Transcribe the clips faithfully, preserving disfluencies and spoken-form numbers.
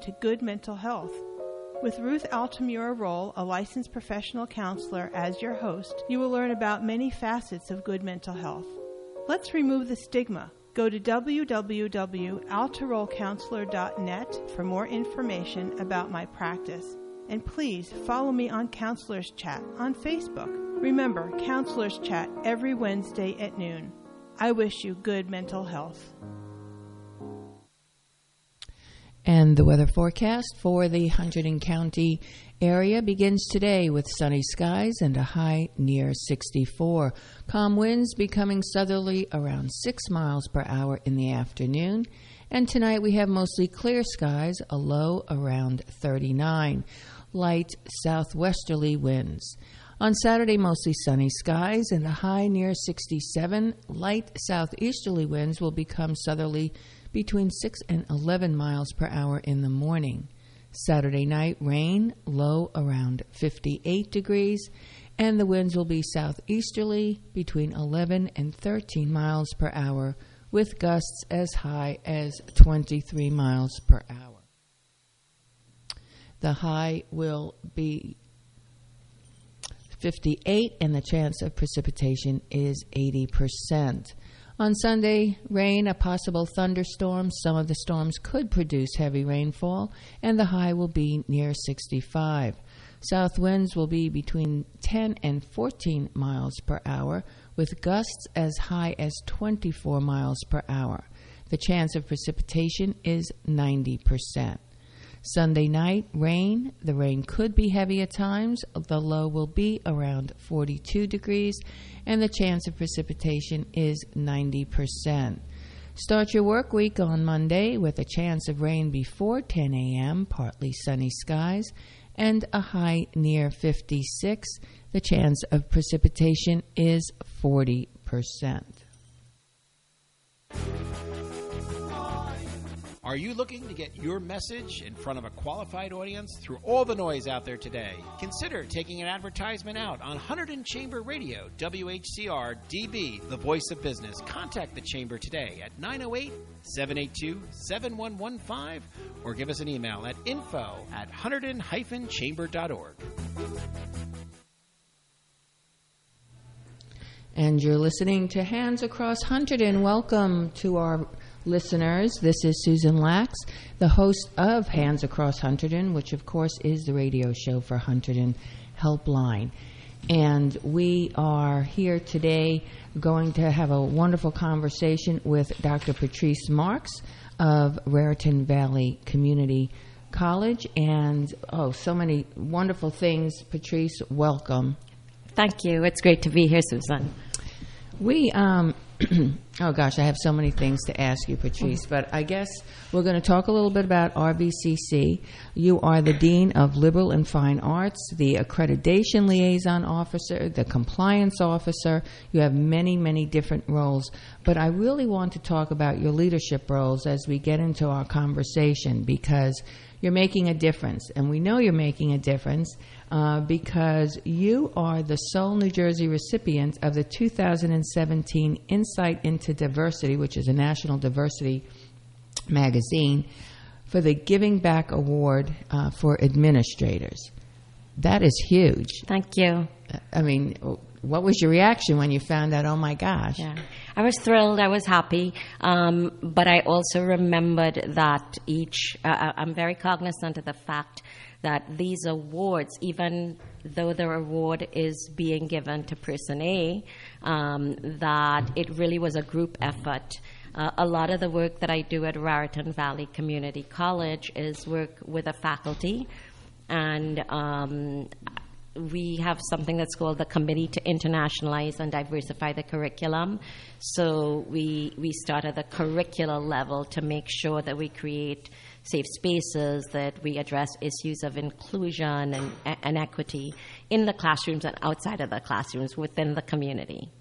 to good mental health. With Ruth Altamura Roll, a licensed professional counselor, as your host, you will learn about many facets of good mental health. Let's remove the stigma. Go to w w w dot altaroll counselor dot net for more information about my practice. And please follow me on Counselors Chat on Facebook. Remember, Counselors Chat every Wednesday at noon. I wish you good mental health. And the weather forecast for the Hunterdon County area begins today with sunny skies and a high near sixty-four. Calm winds becoming southerly around six miles per hour in the afternoon. And tonight we have mostly clear skies, a low around thirty-nine. Light southwesterly winds. On Saturday, mostly sunny skies and a high near sixty-seven. Light southeasterly winds will become southerly between six and eleven miles per hour in the morning. Saturday night, rain, low around fifty-eight degrees, and the winds will be southeasterly between eleven and thirteen miles per hour, with gusts as high as twenty-three miles per hour. The high will be fifty-eight, and the chance of precipitation is eighty percent. On Sunday, rain, a possible thunderstorm. Some of the storms could produce heavy rainfall, and the high will be near sixty-five. South winds will be between ten and fourteen miles per hour, with gusts as high as twenty-four miles per hour. The chance of precipitation is ninety percent. Sunday night, rain. The rain could be heavy at times. The low will be around forty-two degrees, and the chance of precipitation is ninety percent. Start your work week on Monday with a chance of rain before ten a.m., partly sunny skies, and a high near fifty-six. The chance of precipitation is forty percent. Are you looking to get your message in front of a qualified audience through all the noise out there today? Consider taking an advertisement out on Hunterdon Chamber Radio, W H C R D B, the voice of business. Contact the Chamber today at nine oh eight, seven eight two, seven one one five or give us an email at info at hunterdon dash chamber dot org. And you're listening to Hands Across Hunterdon. Welcome to our listeners. This is Susan Lax, the host of Hands Across Hunterdon, which of course is the radio show for Hunterdon Helpline. And we are here today going to have a wonderful conversation with Doctor Patrice Marks of Raritan Valley Community College. And, oh, so many wonderful things. Patrice, welcome. Thank you. It's great to be here, Susan. We, um, oh gosh, I have so many things to ask you, Patrice, but I guess we're going to talk a little bit about R V C C. You are the Dean of Liberal and Fine Arts, the Accreditation Liaison Officer, the Compliance Officer. You have many, many different roles, but I really want to talk about your leadership roles as we get into our conversation, because you're making a difference, and we know you're making a difference uh, because you are the sole New Jersey recipient of the two thousand seventeen Insight into Diversity, which is a national diversity magazine, for the Giving Back Award uh, for administrators. That is huge. Thank you. I mean, what was your reaction when you found out, oh my gosh? Yeah. I was thrilled. I was happy. Um, but I also remembered that each, uh, I'm very cognizant of the fact that these awards, even though the award is being given to person A, um, that it really was a group effort. Uh, a lot of the work that I do at Raritan Valley Community College is work with a faculty, and um, we have something that's called the Committee to Internationalize and Diversify the Curriculum. So we we start at the curricular level to make sure that we create safe spaces, that we address issues of inclusion and, and equity in the classrooms and outside of the classrooms within the community.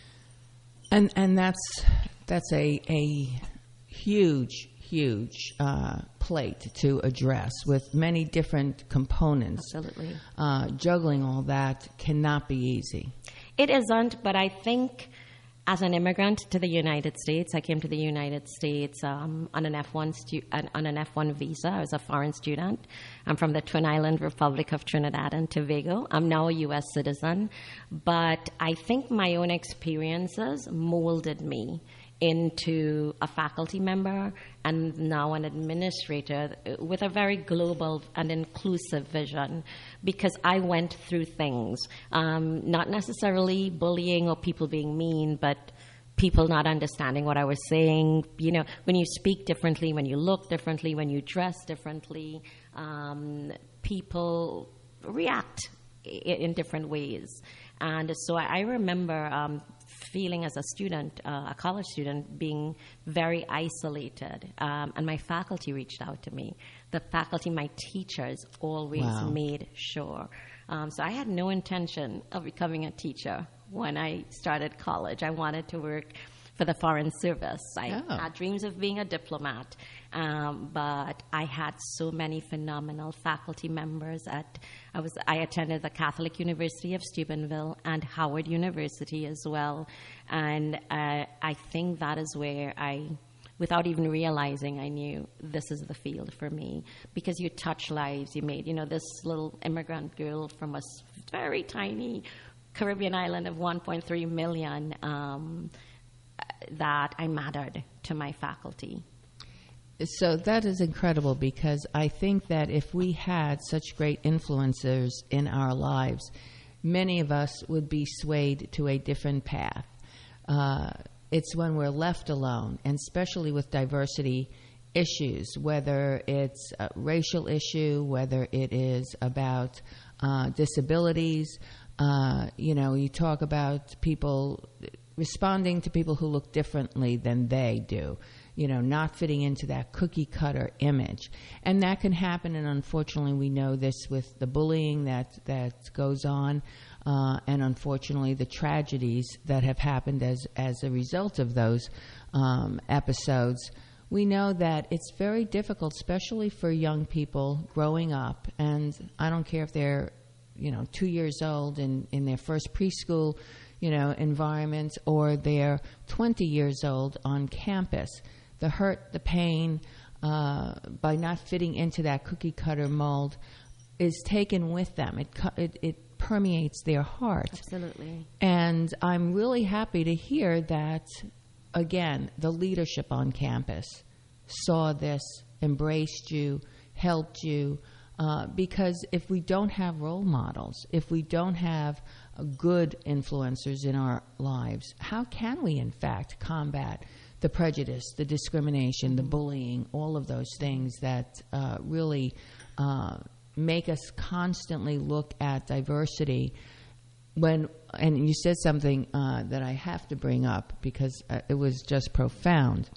And and that's that's a a huge huge uh, plate to address with many different components. Absolutely. Uh, juggling all that cannot be easy. It isn't, but I think as an immigrant to the United States, I came to the United States um, on an F one stu- on an F one visa. I was a foreign student. I'm from the Twin Island Republic of Trinidad and Tobago. I'm now a U S citizen, but I think my own experiences molded me into a faculty member and now an administrator with a very global and inclusive vision, because I went through things, um, not necessarily bullying or people being mean, but people not understanding what I was saying. You know, when you speak differently, when you look differently, when you dress differently, um, people react in, in different ways. And so I remember um, feeling as a student, uh, a college student, being very isolated. Um, and my faculty reached out to me. The faculty, my teachers, always Wow. made sure. Um, so I had no intention of becoming a teacher when I started college. I wanted to work for the Foreign Service. I Oh. had dreams of being a diplomat, um, but I had so many phenomenal faculty members. At I was I attended the Catholic University of Steubenville and Howard University as well, and uh, I think that is where I, without even realizing, I knew this is the field for me, because you touch lives. You made, you know, this little immigrant girl from a s- very tiny Caribbean island of one point three million. Um, that I mattered to my faculty. So that is incredible, because I think that if we had such great influencers in our lives, many of us would be swayed to a different path. Uh, it's when we're left alone, and especially with diversity issues, whether it's a racial issue, whether it is about uh, disabilities. Uh, you know, you talk about people responding to people who look differently than they do, you know, not fitting into that cookie cutter image. And that can happen, and unfortunately we know this with the bullying that, that goes on, uh, and unfortunately the tragedies that have happened as, as a result of those um, episodes. We know that it's very difficult, especially for young people growing up, and I don't care if they're, you know, two years old in, in their first preschool, you know, environment, or they're twenty years old on campus. The hurt, the pain, uh, by not fitting into that cookie cutter mold is taken with them. It, it, it permeates their heart. Absolutely. And I'm really happy to hear that, again, the leadership on campus saw this, embraced you, helped you, uh, because if we don't have role models, if we don't have uh, good influencers in our lives, how can we, in fact, combat the prejudice, the discrimination, the bullying, all of those things that uh, really uh, make us constantly look at diversity? When, and you said something uh, that I have to bring up because uh, it was just profound.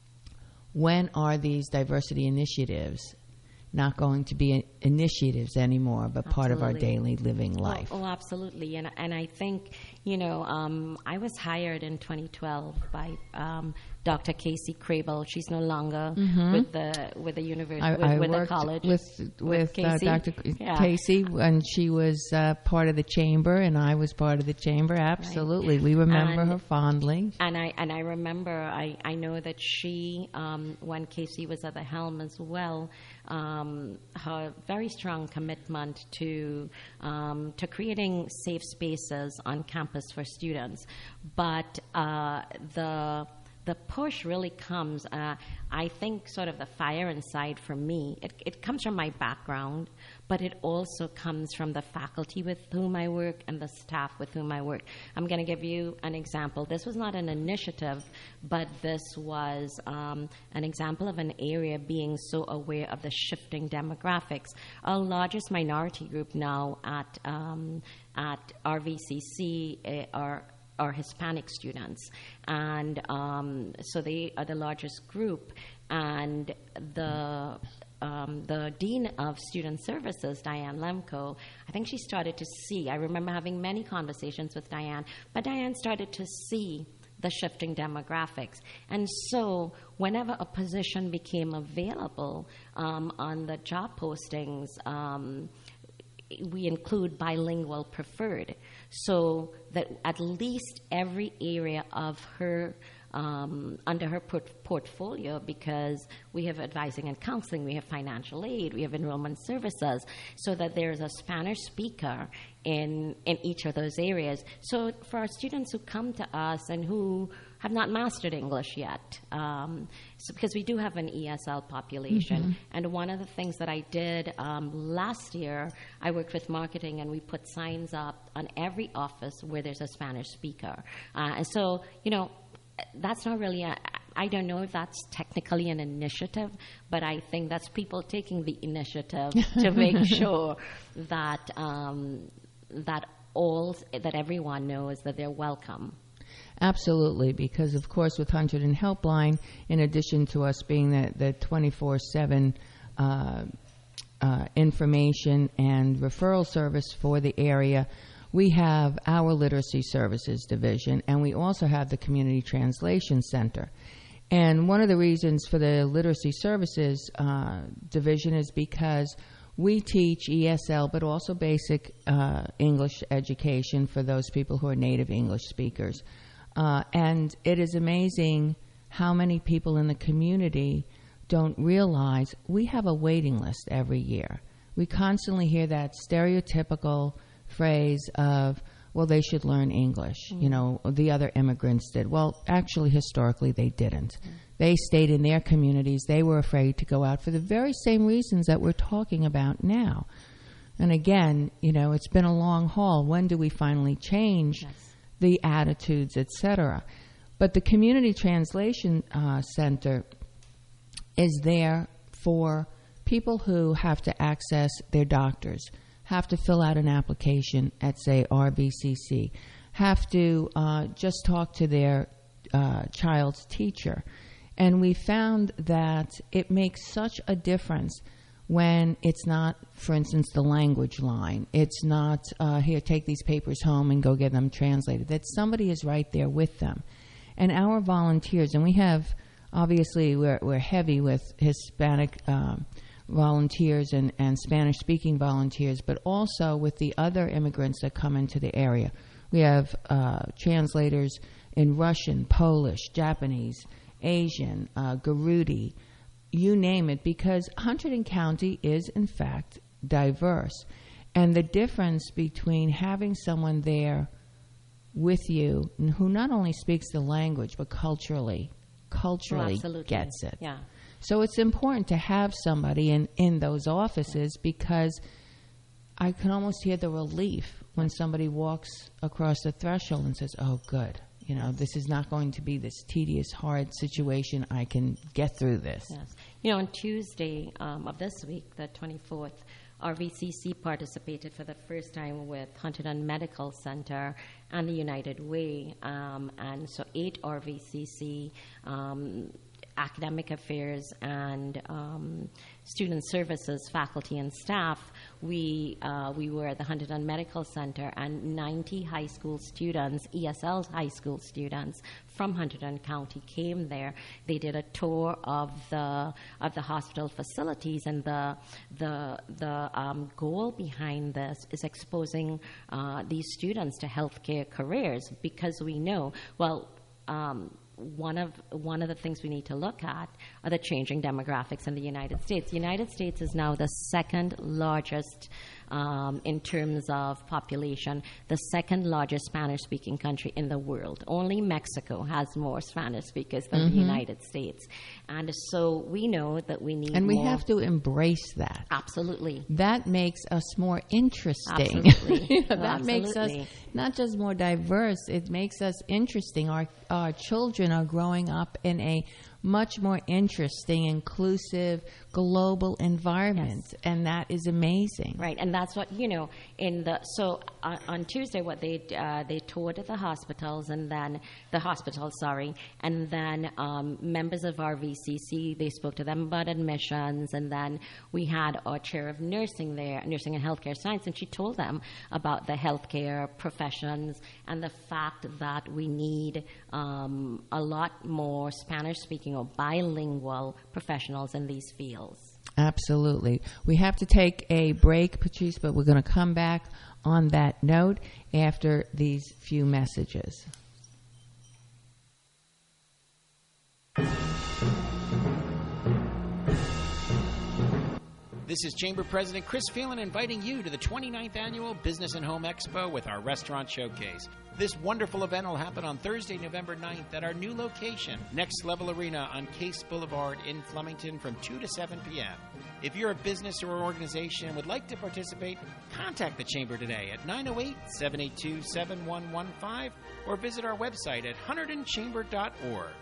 When are these diversity initiatives not going to be initiatives anymore, but Absolutely. part of our daily living life? Oh, oh absolutely. And and I think, you know, um, I was hired in twenty twelve by um, Doctor Casey Crable. She's no longer mm-hmm. with the with the university I, with, I with worked the college with with, with uh, Casey. Doctor Yeah. Casey when she was uh, part of the chamber, and I was part of the chamber. Absolutely, right. We remember and, her fondly. And I and I remember I, I know that she um, when Casey was at the helm as well. Um, her very strong commitment to um, to creating safe spaces on campus for students, but uh, the the push really comes. Uh, I think sort of the fire inside for me. It, it comes from my background, but it also comes from the faculty with whom I work and the staff with whom I work. I'm going to give you an example. This was not an initiative, but this was um, an example of an area being so aware of the shifting demographics. Our largest minority group now at um, at R V C C uh, are are Hispanic students, and um, so they are the largest group. And the um, the Dean of Student Services, Diane Lemko, I think she started to see, I remember having many conversations with Diane, but Diane started to see the shifting demographics. And so whenever a position became available um, on the job postings, um, we include bilingual preferred. so that at least every area of her Um, under her port- portfolio, because we have advising and counseling, we have financial aid, we have enrollment services, so that there's a Spanish speaker in in each of those areas. So for our students who come to us and who have not mastered English yet, um, so because we do have an E S L population, mm-hmm. and one of the things that I did um, last year, I worked with marketing, and we put signs up on every office where there's a Spanish speaker. Uh, and so, you know, that's not really a, I don't know if that's technically an initiative, but I think that's people taking the initiative to make sure that um, that all that everyone knows that they're welcome. Absolutely, because of course with Hunterdon and Helpline, in addition to us being the, the twenty-four seven uh, uh, information and referral service for the area, we have our Literacy Services Division, and we also have the Community Translation Center. And one of the reasons for the Literacy Services uh, Division is because we teach E S L, but also basic uh, English education for those people who are native English speakers. Uh, and it is amazing how many people in the community don't realize we have a waiting list every year. We constantly hear that stereotypical phrase of, well, they should learn English. Mm. You know, the other immigrants did. Well, actually, historically, they didn't. Mm. They stayed in their communities. They were afraid to go out for the very same reasons that we're talking about now. And again, you know, it's been a long haul. When do we finally change yes. the attitudes, et cetera? But the Community Translation uh, Center is there for people who have to access their doctors, have to fill out an application at, say, R V C C, have to uh, just talk to their uh, child's teacher. And we found that it makes such a difference when it's not, for instance, the language line. It's not, uh, here, take these papers home and go get them translated. That somebody is right there with them. And our volunteers, and we have, obviously, we're, we're heavy with Hispanic um volunteers and, and Spanish-speaking volunteers, but also with the other immigrants that come into the area. We have uh, translators in Russian, Polish, Japanese, Asian, uh, Garudi, you name it, because Hunterdon County is, in fact, diverse. And the difference between having someone there with you who not only speaks the language, but culturally, culturally oh, gets it. Yeah. So it's important to have somebody in, in those offices, because I can almost hear the relief when somebody walks across the threshold and says, oh, good. You know, this is not going to be this tedious, hard situation. I can get through this. Yes. You know, on Tuesday um, of this week, the twenty-fourth, R V C C participated for the first time with Hunterdon Medical Center and the United Way. Um, and so eight R V C C um academic affairs and um, student services faculty and staff, we uh, we were at the Hunterdon Medical Center, and ninety high school students, E S L high school students from Hunterdon County came there. They did a tour of the of the hospital facilities, and the the the um, goal behind this is exposing uh, these students to healthcare careers, because we know, well, um, One of one of the things we need to look at are the changing demographics in the United States. The United States is now the second largest um, in terms of population, the second largest Spanish-speaking country in the world. Only Mexico has more Spanish speakers than mm-hmm. the United States. And so we know that we need And we more. have to embrace that. Absolutely. That makes us more interesting. Absolutely. you know, no, that absolutely. makes us not just more diverse, it makes us interesting. Our, our children are growing up in a much more interesting, inclusive, global environment, yes. and that is amazing. Right, and that's what, you know, in the, so uh, on Tuesday what they, uh, they toured the hospitals, and then, the hospital, sorry, and then um, members of R V C C, they spoke to them about admissions, and then we had our chair of nursing there, nursing and healthcare science, and she told them about the healthcare professions and the fact that we need um, a lot more Spanish-speaking or bilingual professionals in these fields. Absolutely. We have to take a break, Patrice, but we're going to come back on that note after these few messages. This is Chamber President Chris Phelan inviting you to the twenty-ninth Annual Business and Home Expo with our Restaurant Showcase. This wonderful event will happen on Thursday, November ninth at our new location, Next Level Arena on Case Boulevard in Flemington from two to seven p.m. If you're a business or organization and would like to participate, contact the Chamber today at nine oh eight, seven eight two, seven one one five or visit our website at hunterdon chamber dot org.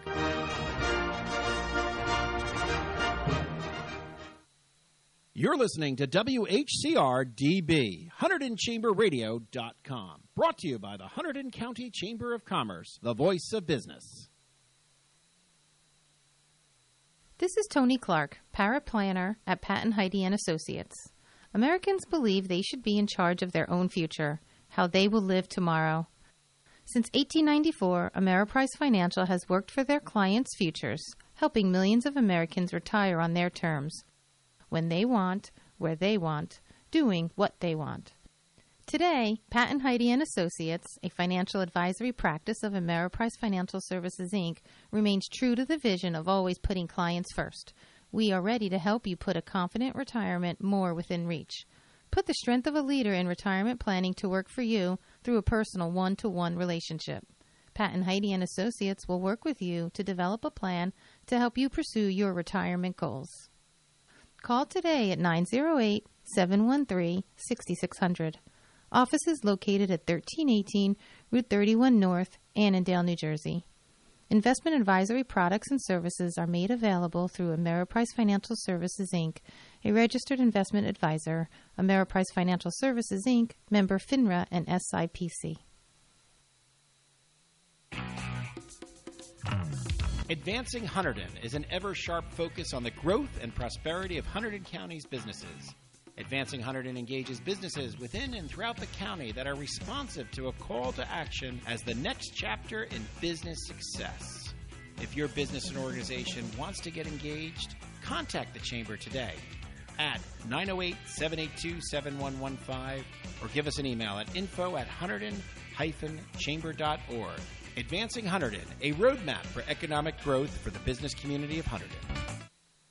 You're listening to W H C R D B, Hunterdon Chamber Radio dot com. Brought to you by the Hunterdon County Chamber of Commerce, the voice of business. This is Tony Clark, paraplanner at Patton Heidi and Associates. Americans believe they should be in charge of their own future, how they will live tomorrow. Since eighteen ninety-four, Ameriprise Financial has worked for their clients' futures, helping millions of Americans retire on their terms, when they want, where they want, doing what they want. Today, Patton Heidi and Associates, a financial advisory practice of Ameriprise Financial Services, Incorporated, remains true to the vision of always putting clients first. We are ready to help you put a confident retirement more within reach. Put the strength of a leader in retirement planning to work for you through a personal one-to-one relationship. Patton Heidi and Associates will work with you to develop a plan to help you pursue your retirement goals. Call today at nine oh eight, seven one three, six six zero zero. Office is located at thirteen eighteen Route thirty-one North, Annandale, New Jersey. Investment advisory products and services are made available through Ameriprise Financial Services, Incorporated, a registered investment advisor, Ameriprise Financial Services, Incorporated, member FINRA and S I P C. Advancing Hunterdon is an ever-sharp focus on the growth and prosperity of Hunterdon County's businesses. Advancing Hunterdon engages businesses within and throughout the county that are responsive to a call to action as the next chapter in business success. If your business and organization wants to get engaged, contact the Chamber today at nine oh eight, seven eight two, seven one one five or give us an email at info at hunterdon chamber dot org. Advancing Hunterdon, a roadmap for economic growth for the business community of Hunterdon.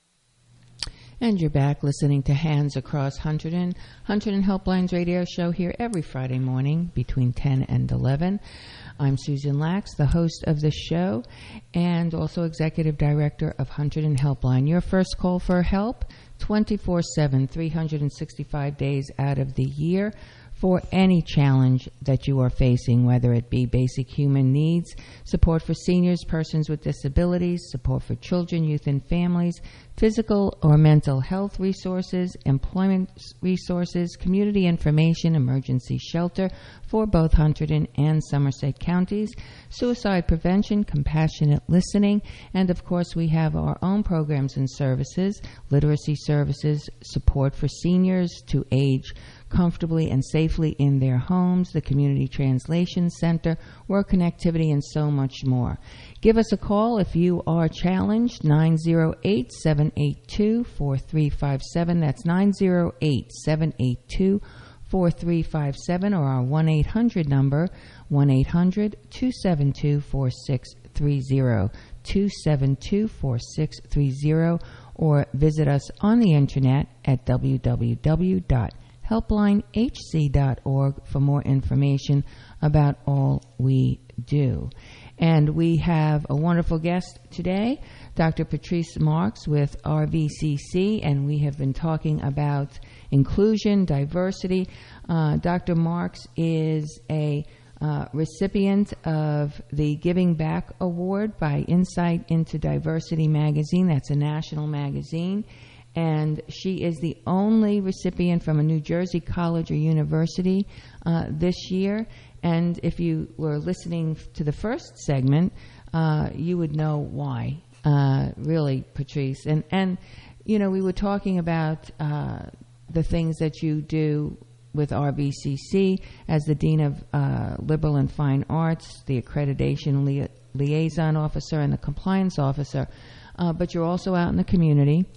And you're back listening to Hands Across Hunterdon, Hunterdon Helplines radio show here every Friday morning between ten and eleven. I'm Susan Lax, the host of the show and also executive director of Hunterdon Helpline. Your first call for help, twenty-four seven, three hundred sixty-five days out of the year, for any challenge that you are facing, whether it be basic human needs, support for seniors, persons with disabilities, support for children, youth, and families, physical or mental health resources, employment resources, community information, emergency shelter for both Hunterdon and Somerset counties, suicide prevention, compassionate listening, and of course we have our own programs and services, literacy services, support for seniors to age comfortably and safely in their homes, the Community Translation Center, work connectivity, and so much more. Give us a call if you are challenged, nine oh eight, seven eight two, four three five seven. That's nine oh eight, seven eight two, four three five seven, or our one eight hundred number, one eight hundred, two seven two, four six three zero, two seven two, four six three zero, or visit us on the internet at w w w dot helpline h c dot org for more information about all we do. And we have a wonderful guest today, Doctor Patrice Marks with R V C C, and we have been talking about inclusion, diversity. Uh, Doctor Marks is a uh, recipient of the Giving Back Award by Insight into Diversity magazine. That's a national magazine. And she is the only recipient from a New Jersey college or university uh, this year. And if you were listening to the first segment, uh, you would know why, uh, really, Patrice. And, and, you know, we were talking about uh, the things that you do with R V C C as the Dean of uh, Liberal and Fine Arts, the Accreditation li- Liaison Officer, and the Compliance Officer. Uh, but you're also out in the community. Yes.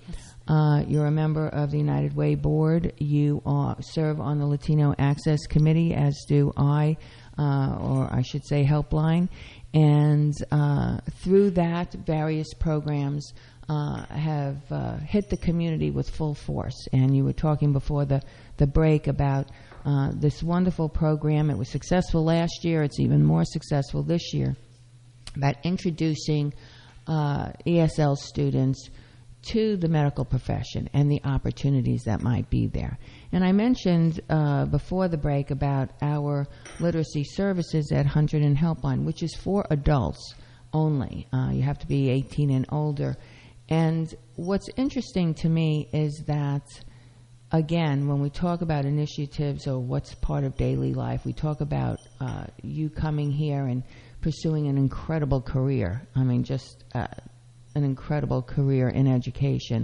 Uh, you're a member of the United Way Board. You are, serve on the Latino Access Committee, as do I, uh, or I should say Helpline. And uh, through that, various programs uh, have uh, hit the community with full force. And you were talking before the, the break about uh, this wonderful program. It was successful last year. It's even more successful this year, about introducing uh, E S L students to the medical profession and the opportunities that might be there. And I mentioned uh, before the break about our literacy services at Hundred and Helpline, which is for adults only. Uh, you have to be eighteen and older. And what's interesting to me is that, again, when we talk about initiatives or what's part of daily life, we talk about uh, you coming here and pursuing an incredible career. I mean, just uh, an incredible career in education.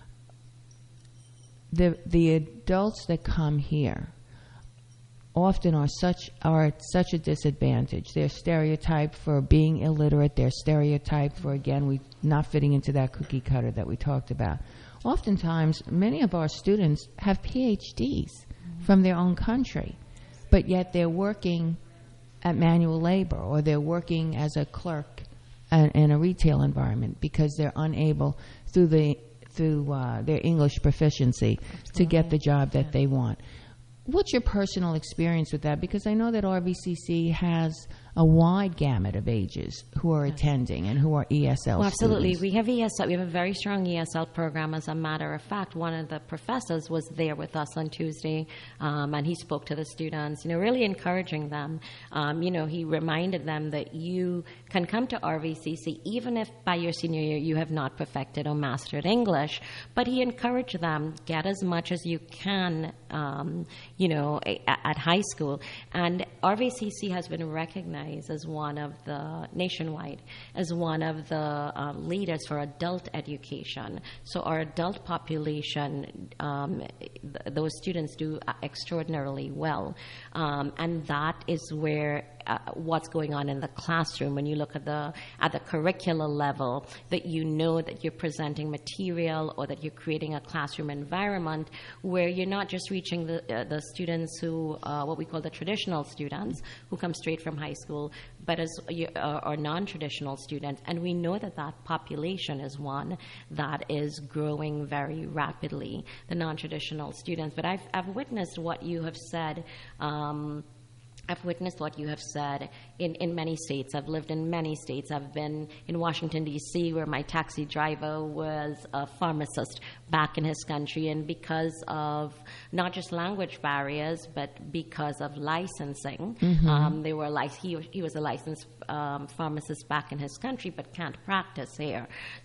The the adults that come here often are such are at such a disadvantage. They're stereotyped for being illiterate. They're stereotyped for, again, we not fitting into that cookie cutter that we talked about. Oftentimes, many of our students have P H Ds from their own country, but yet they're working at manual labor, or they're working as a clerk in, in a retail environment because they're unable, through the through uh, their English proficiency, Absolutely. to get the job that yeah. they want. What's your personal experience with that? Because I know that R V C C has a wide gamut of ages who are attending and who are E S L well, absolutely. students. We have E S L. We have a very strong E S L program. As a matter of fact, one of the professors was there with us on Tuesday, um, and he spoke to the students, you know, really encouraging them. Um, you know, he reminded them that you can come to R V C C even if by your senior year you have not perfected or mastered English. But he encouraged them, get as much as you can, um, you know, a, at high school. And R V C C has been recognized as one of the, nationwide, as one of the uh, leaders for adult education. So our adult population, um, th- those students do extraordinarily well. Um, and that is where Uh, what's going on in the classroom. When you look at the at the curricular level, that you know that you're presenting material or that you're creating a classroom environment where you're not just reaching the uh, the students who uh, what we call the traditional students who come straight from high school, but as you, uh, or non-traditional students. And we know that that population is one that is growing very rapidly, the non-traditional students. But I've I've witnessed what you have said. Um, I've witnessed what you have said in, in many states. I've lived in many states. I've been in Washington, D C, where my taxi driver was a pharmacist back in his country. And because of not just language barriers, but because of licensing, mm-hmm. um, they were lic- he, he was a licensed um, pharmacist back in his country, but can't practice here.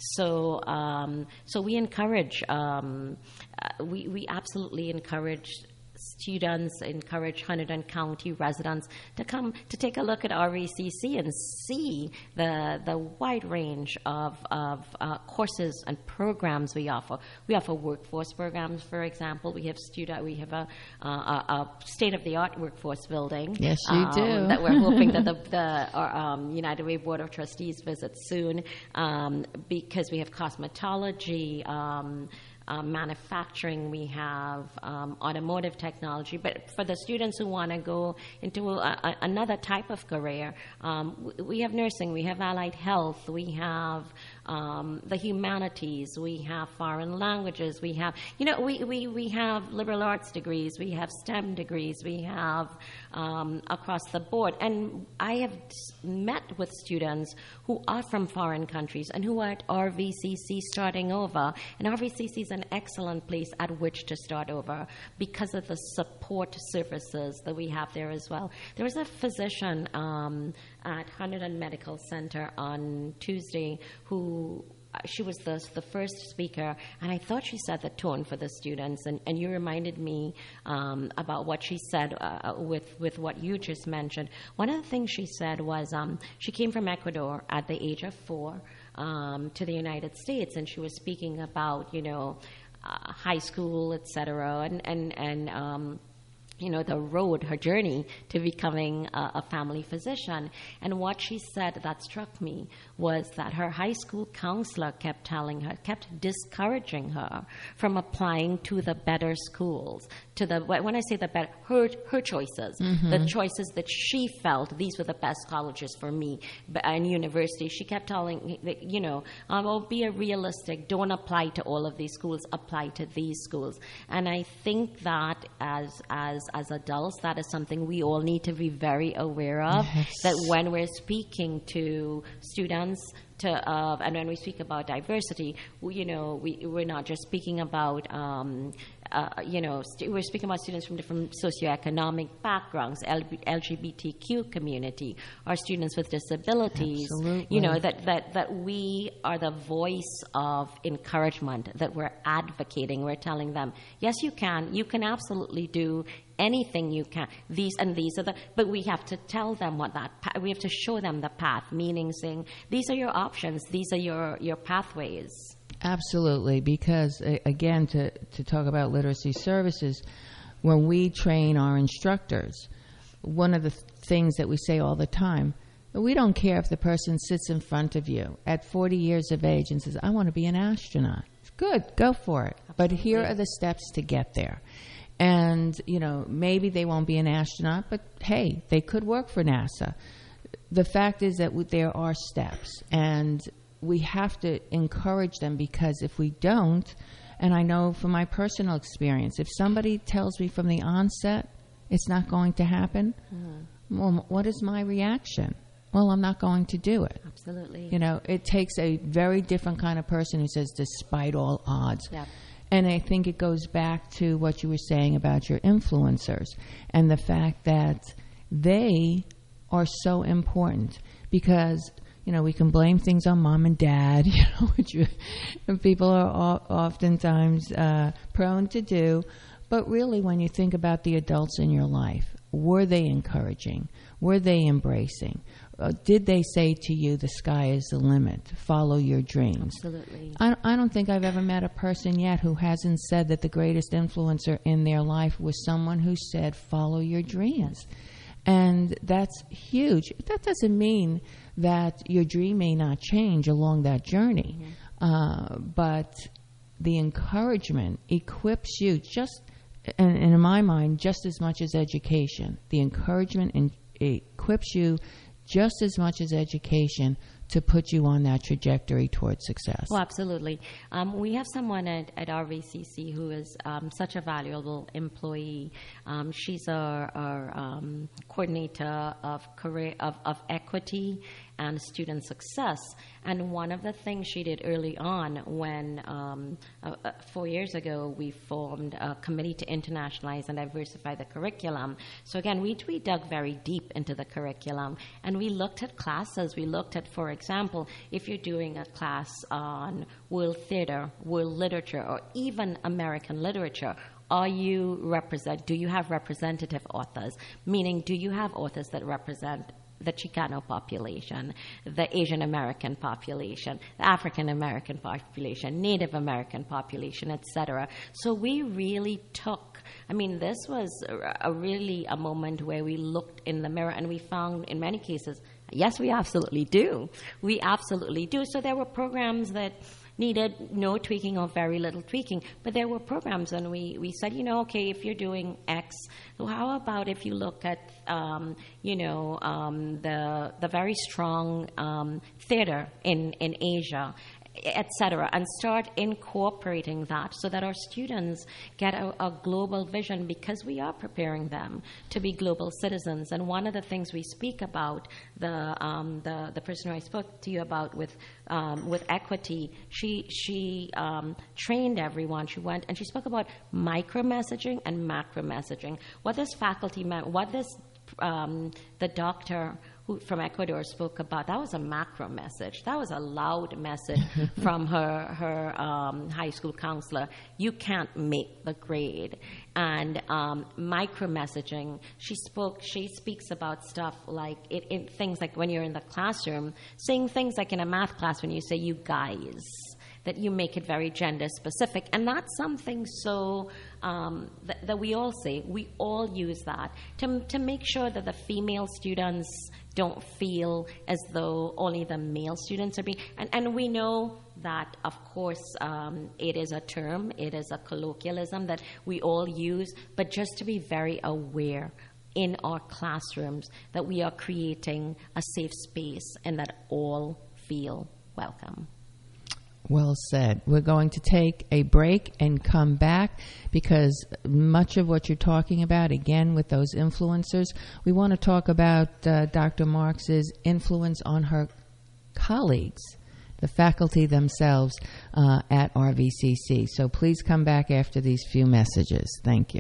So um, so we encourage, um, uh, we, we absolutely encourage students, encourage Hunterdon County residents to come to take a look at R V C C and see the the wide range of, of uh, courses and programs we offer. We offer workforce programs, for example. We have student, we have a, uh, a state-of-the-art workforce building. Yes, you um, do. That we're hoping that the, the our, um, United Way Board of Trustees visits soon, um, because we have cosmetology, um, Uh, manufacturing, we have um, automotive technology. But for the students who want to go into a, a, another type of career, um, w- we have nursing, we have allied health, we have um, the humanities, we have foreign languages, we have, you know, we, we, we have liberal arts degrees, we have STEM degrees, we have um, across the board. And I have met with students who are from foreign countries and who are at R V C C starting over. And R V C C is an excellent place at which to start over because of the support services that we have there as well. There was a physician um, at Hunterdon Medical Center on Tuesday who she was the, the first speaker, and I thought she set the tone for the students, and, and you reminded me um, about what she said uh, with, with what you just mentioned. One of the things she said was um, she came from Ecuador at the age of four um, to the United States, and she was speaking about, you know, uh, high school, et cetera, and, and, and um, you know, the road, her journey to becoming a, a family physician. And what she said that struck me was that her high school counselor kept telling her, kept discouraging her from applying to the better schools, to the, when I say the better, her, her choices, mm-hmm. the choices that she felt these were the best colleges for me and university. She kept telling, you know, um, oh, be a realistic, don't apply to all of these schools, apply to these schools. And I think that as, as, as adults, that is something we all need to be very aware of, yes. that when we're speaking to students, to uh, and when we speak about diversity, we, you know, we, we're not just speaking about, um, uh, you know, st- we're speaking about students from different socioeconomic backgrounds, L G B T Q community, or students with disabilities. Absolutely. You know, that, that, that we are the voice of encouragement, that we're advocating, we're telling them, yes, you can, you can absolutely do anything you can. These and these are the, but we have to tell them what that, we have to show them the path, meaning saying, these are your options, these are your, your pathways. Absolutely, because, again, to, to talk about literacy services, when we train our instructors, one of the things that we say all the time, we don't care if the person sits in front of you at forty years of age and says, I want to be an astronaut. Good, go for it. Absolutely. But here are the steps to get there. And, you know, maybe they won't be an astronaut, but hey, they could work for NASA. The fact is that w- there are steps, and we have to encourage them, because if we don't, and I know from my personal experience, if somebody tells me from the onset it's not going to happen, mm-hmm. well, what is my reaction? Well, I'm not going to do it. Absolutely. You know, it takes a very different kind of person who says, despite all odds. Yeah. And I think it goes back to what you were saying about your influencers and the fact that they are so important, because, you know, we can blame things on mom and dad, you know, which you, people are o- oftentimes uh, prone to do. But really, when you think about the adults in your life, were they encouraging? Were they embracing? Uh, did they say to you, the sky is the limit, follow your dreams? Absolutely. I, I don't think I've ever met a person yet who hasn't said that the greatest influencer in their life was someone who said, follow your dreams. And that's huge. That doesn't mean that your dream may not change along that journey, mm-hmm. uh, but the encouragement equips you just, and, and in my mind, just as much as education. The encouragement in, equips you just as much as education to put you on that trajectory towards success. Well, absolutely. Um, we have someone at, at R V C C who is um, such a valuable employee. Um, she's our, our um, coordinator of career of, of equity and student success. And one of the things she did early on when, um, uh, uh, four years ago, we formed a committee to internationalize and diversify the curriculum. So again, we, we dug very deep into the curriculum, and we looked at classes. We looked at, for example, if you're doing a class on world theater, world literature, or even American literature, are you represent, do you have representative authors? Meaning, do you have authors that represent the Chicano population, the Asian American population, the African American population, Native American population, et cetera. So we really took, I mean, this was a, a really a moment where we looked in the mirror and we found in many cases, yes, we absolutely do. We absolutely do. So there were programs that needed no tweaking or very little tweaking. But there were programs, and we, we said, you know, okay, if you're doing X, so how about if you look at, um, you know, um, the the very strong um, theater in, in Asia, et cetera, and start incorporating that so that our students get a, a global vision, because we are preparing them to be global citizens. And one of the things we speak about, the um, the, the person who I spoke to you about with um, with equity, she she um, trained everyone. She went and she spoke about micro messaging and macro messaging. What this faculty meant, what this um, the doctor who from Ecuador spoke about, that was a macro message. That was a loud message from her her um, high school counselor. You can't make the grade. And um, micro messaging, she spoke. She speaks about stuff like it, it, things like when you're in the classroom, saying things like in a math class when you say "you guys," that you make it very gender specific, and not something so um, th- that we all say. We all use that to, to make sure that the female students don't feel as though only the male students are being, and, and we know that, of course, um, it is a term, it is a colloquialism that we all use, but just to be very aware in our classrooms that we are creating a safe space and that all feel welcome. Well said. We're going to take a break and come back because much of what you're talking about, again, with those influencers, we want to talk about uh, Doctor Marks's influence on her colleagues, the faculty themselves uh, at R V C C. So please come back after these few messages. Thank you.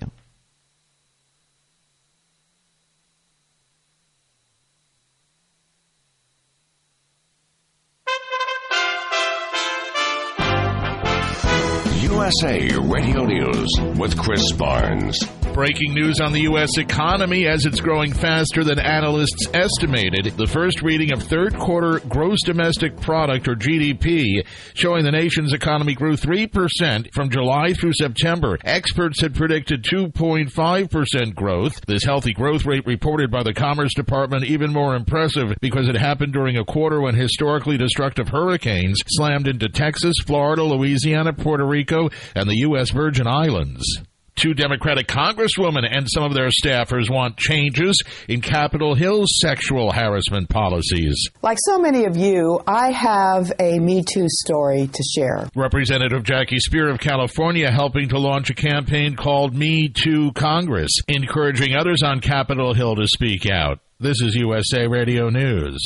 U S A Radio News with Chris Barnes. Breaking news on the U S economy as it's growing faster than analysts estimated. The first reading of third quarter gross domestic product, or G D P, showing the nation's economy grew three percent from July through September. Experts had predicted two point five percent growth. This healthy growth rate reported by the Commerce Department even more impressive because it happened during a quarter when historically destructive hurricanes slammed into Texas, Florida, Louisiana, Puerto Rico, and the U S Virgin Islands. Two Democratic congresswomen and some of their staffers want changes in Capitol Hill's sexual harassment policies. Like so many of you, I have a Me Too story to share. Representative Jackie Spear of California helping to launch a campaign called Me Too Congress, encouraging others on Capitol Hill to speak out. This is U S A Radio News.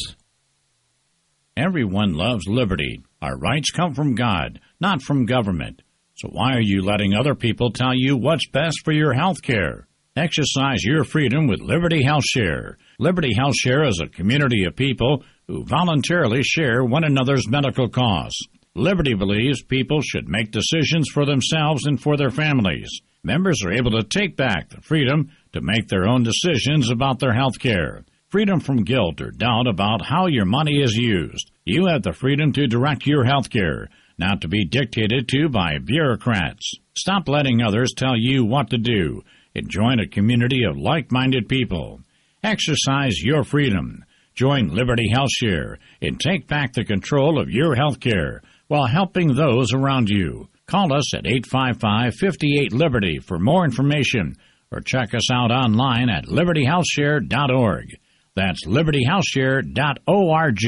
Everyone loves liberty. Our rights come from God, not from government. So why are you letting other people tell you what's best for your health care? Exercise your freedom with Liberty Health Share. Liberty Health Share is a community of people who voluntarily share one another's medical costs. Liberty believes people should make decisions for themselves and for their families. Members are able to take back the freedom to make their own decisions about their health care. Freedom from guilt or doubt about how your money is used. You have the freedom to direct your health care, not to be dictated to by bureaucrats. Stop letting others tell you what to do and join a community of like-minded people. Exercise your freedom. Join Liberty Health Share and take back the control of your health care while helping those around you. Call us at eight five five, five eight, Liberty for more information or check us out online at liberty health share dot org. That's liberty health share dot org.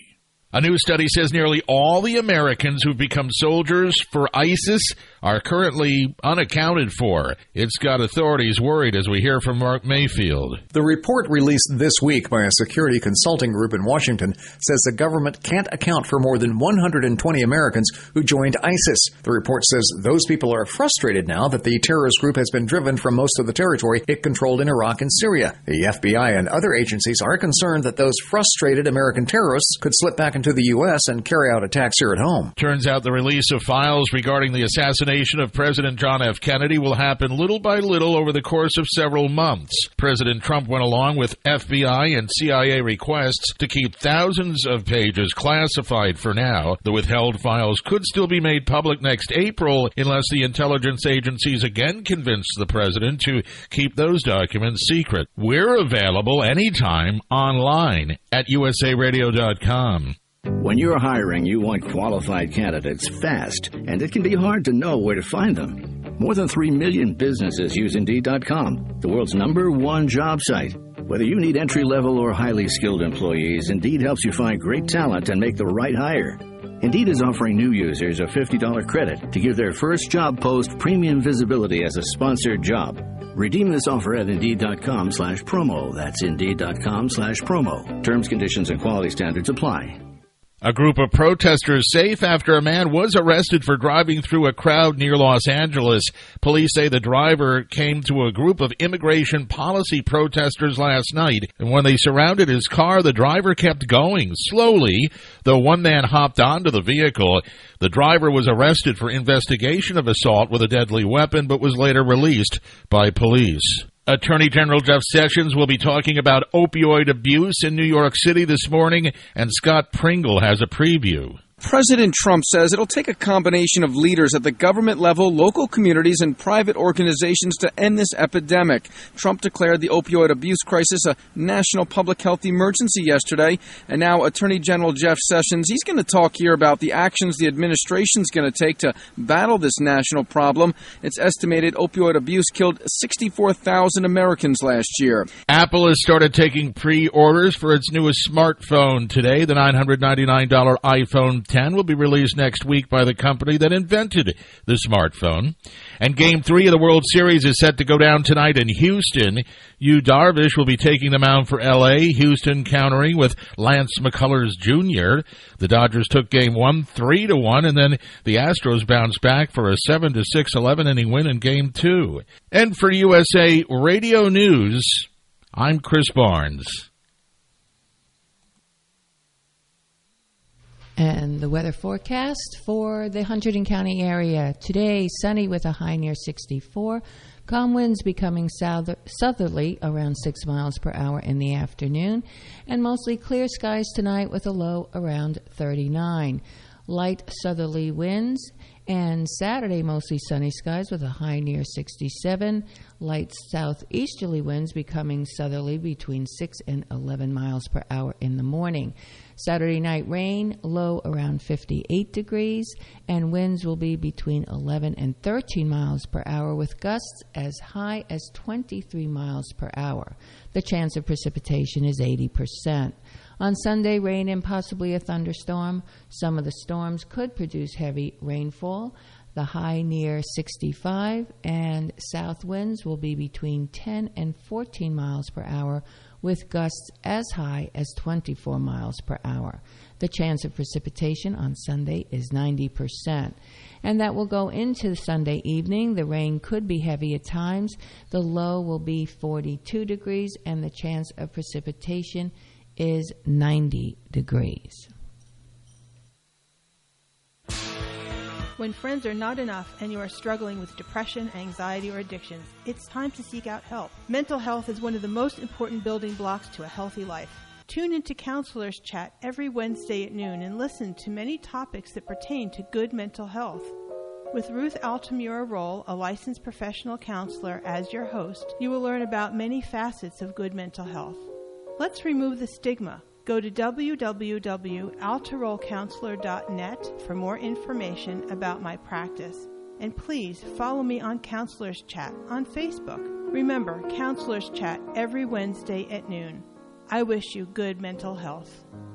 A new study says nearly all the Americans who've become soldiers for ISIS are currently unaccounted for. It's got authorities worried, as we hear from Mark Mayfield. The report released this week by a security consulting group in Washington says the government can't account for more than one hundred twenty Americans who joined ISIS. The report says those people are frustrated now that the terrorist group has been driven from most of the territory it controlled in Iraq and Syria. The F B I and other agencies are concerned that those frustrated American terrorists could slip back into the U S and carry out attacks here at home. Turns out the release of files regarding the assassination of President John F. Kennedy will happen little by little over the course of several months. President Trump went along with F B I and C I A requests to keep thousands of pages classified for now. The withheld files could still be made public next April unless the intelligence agencies again convince the president to keep those documents secret. We're available anytime online at U S A radio dot com. When you're hiring, you want qualified candidates fast, and it can be hard to know where to find them. More than three million businesses use Indeed dot com, the world's number one job site. Whether you need entry-level or highly skilled employees, Indeed helps you find great talent and make the right hire. Indeed is offering new users a fifty dollars credit to give their first job post premium visibility as a sponsored job. Redeem this offer at Indeed dot com slash promo. That's Indeed dot com slash promo. Terms, conditions, and quality standards apply. A group of protesters safe after a man was arrested for driving through a crowd near Los Angeles. Police say the driver came to a group of immigration policy protesters last night, and when they surrounded his car, the driver kept going slowly, though one man hopped onto the vehicle. The driver was arrested for investigation of assault with a deadly weapon, but was later released by police. Attorney General Jeff Sessions will be talking about opioid abuse in New York City this morning, and Scott Pringle has a preview. President Trump says it'll take a combination of leaders at the government level, local communities, and private organizations to end this epidemic. Trump declared the opioid abuse crisis a national public health emergency yesterday, and now Attorney General Jeff Sessions, he's going to talk here about the actions the administration's going to take to battle this national problem. It's estimated opioid abuse killed sixty-four thousand Americans last year. Apple has started taking pre-orders for its newest smartphone today. The nine hundred ninety-nine dollars iPhone ten will be released next week by the company that invented the smartphone. And Game three of the World Series is set to go down tonight in Houston. Yu Darvish will be taking the mound for L A, Houston countering with Lance McCullers Junior The Dodgers took Game one three to one, and then the Astros bounced back for a seven to six eleven inning win in Game two. And for U S A Radio News, I'm Chris Barnes. And the weather forecast for the Hunterdon County area. Today, sunny with a high near sixty-four. Calm winds becoming south- southerly around six miles per hour in the afternoon. And mostly clear skies tonight with a low around thirty-nine. Light southerly winds. And Saturday, mostly sunny skies with a high near sixty-seven. Light southeasterly winds becoming southerly between six and eleven miles per hour in the morning. Saturday night rain, low around fifty-eight degrees, and winds will be between eleven and thirteen miles per hour with gusts as high as twenty-three miles per hour. The chance of precipitation is eighty percent. On Sunday, rain and possibly a thunderstorm. Some of the storms could produce heavy rainfall. The high near sixty-five, and south winds will be between ten and fourteen miles per hour with gusts as high as twenty-four miles per hour. The chance of precipitation on Sunday is ninety percent. And that will go into Sunday evening. The rain could be heavy at times. The low will be forty-two degrees, and the chance of precipitation is ninety degrees. When friends are not enough and you are struggling with depression, anxiety, or addictions, it's time to seek out help. Mental health is one of the most important building blocks to a healthy life. Tune into Counselors Chat every Wednesday at noon and listen to many topics that pertain to good mental health. With Ruth Altamura Roll, a licensed professional counselor, as your host, you will learn about many facets of good mental health. Let's remove the stigma. Go to w w w dot altaroll counselor dot net for more information about my practice. And please follow me on Counselors Chat on Facebook. Remember, Counselors Chat every Wednesday at noon. I wish you good mental health.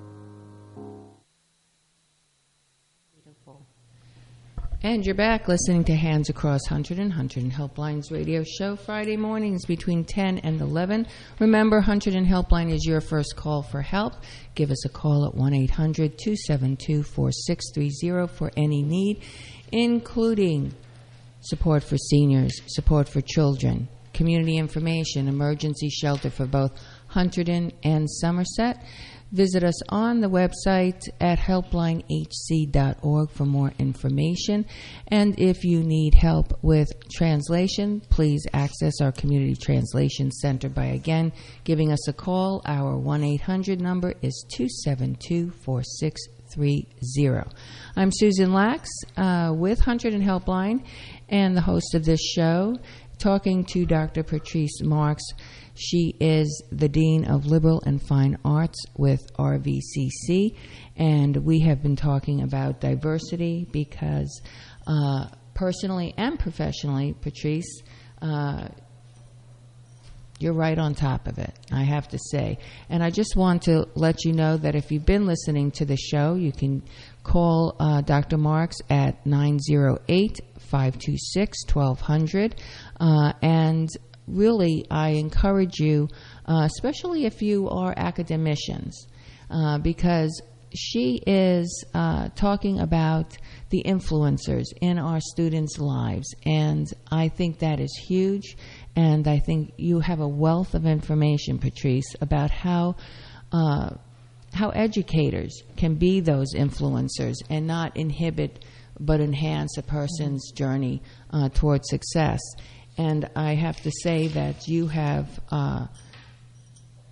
And you're back listening to Hands Across Hunterdon, Hunterdon Helpline's radio show, Friday mornings between ten and eleven. Remember, Hunterdon Helpline is your first call for help. Give us a call at one eight hundred two seven two four six three zero for any need, including support for seniors, support for children, community information, emergency shelter for both Hunterdon and Somerset. Visit us on the website at helpline h c dot org for more information. And if you need help with translation, please access our Community Translation Center by, again, giving us a call. Our one eight hundred number is two seven two four six three zero. I'm Susan Lax uh, with Hunterdon Helpline and the host of this show, talking to Doctor Patrice Marks. She is the Dean of Liberal and Fine Arts with R V C C, and we have been talking about diversity because uh, personally and professionally, Patrice, uh, you're right on top of it, I have to say. And I just want to let you know that if you've been listening to the show, you can call uh, Doctor Marks at nine zero eight, five two six, one two zero zero. Uh, and really, I encourage you, uh, especially if you are academicians, uh, because she is uh, talking about the influencers in our students' lives, and I think that is huge, and I think you have a wealth of information, Patrice, about how uh, how educators can be those influencers and not inhibit but enhance a person's journey uh, towards success. And I have to say that you have uh,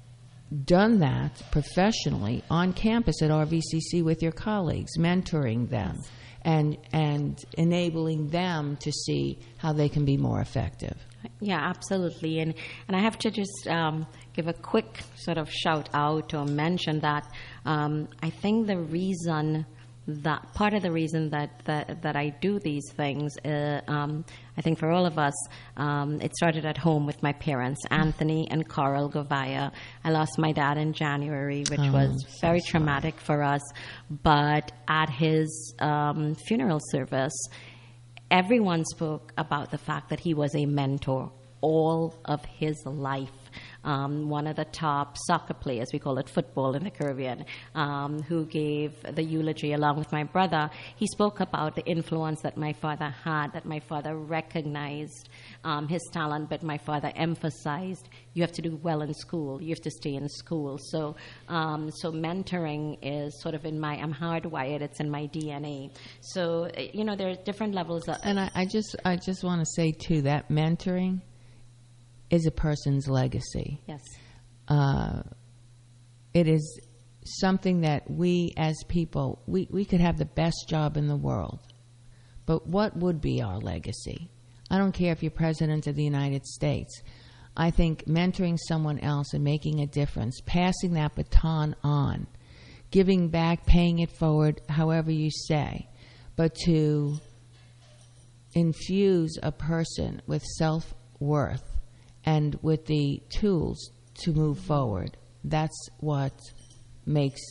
done that professionally on campus at R V C C with your colleagues, mentoring them and and enabling them to see how they can be more effective. Yeah, absolutely. And and I have to just um, give a quick sort of shout out or mention that um, I think the reason that part of the reason that, that, that I do these things, uh, um, I think for all of us, um, it started at home with my parents, Anthony and Coral Govaya. I lost my dad in January, which oh, was very so traumatic for us. But at his um, funeral service, everyone spoke about the fact that he was a mentor all of his life. Um, one of the top soccer players, we call it football in the Caribbean, um, who gave the eulogy along with my brother. He spoke about the influence that my father had, that my father recognized um, his talent, but my father emphasized you have to do well in school, you have to stay in school. So, um, so mentoring is sort of in my, I'm hardwired, it's in my D N A. So, you know, there are different levels of... And I, I just, I just want to say, too, that mentoring is a person's legacy. Yes. Uh, it is something that we as people, we, we could have the best job in the world, but what would be our legacy? I don't care if you're President of the United States. I think mentoring someone else and making a difference, passing that baton on, giving back, paying it forward, however you say, but to infuse a person with self-worth and with the tools to move forward, that's what makes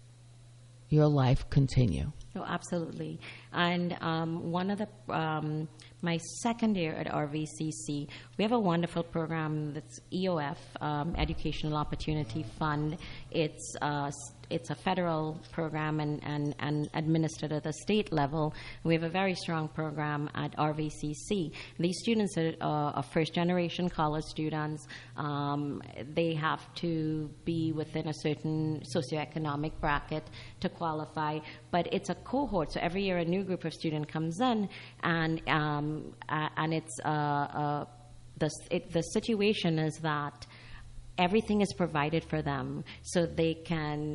your life continue. Oh, absolutely. And um, one of the, um, my second year at R V C C, we have a wonderful program that's E O F, um, Educational Opportunity Fund. It's uh, it's a federal program and, and, and administered at the state level. We have a very strong program at R V C C. These students are, uh, are first-generation college students. Um, they have to be within a certain socioeconomic bracket to qualify, but it's a cohort. So every year a new group of students comes in, and um, uh, and it's uh, uh, the it, the situation is that everything is provided for them, so they can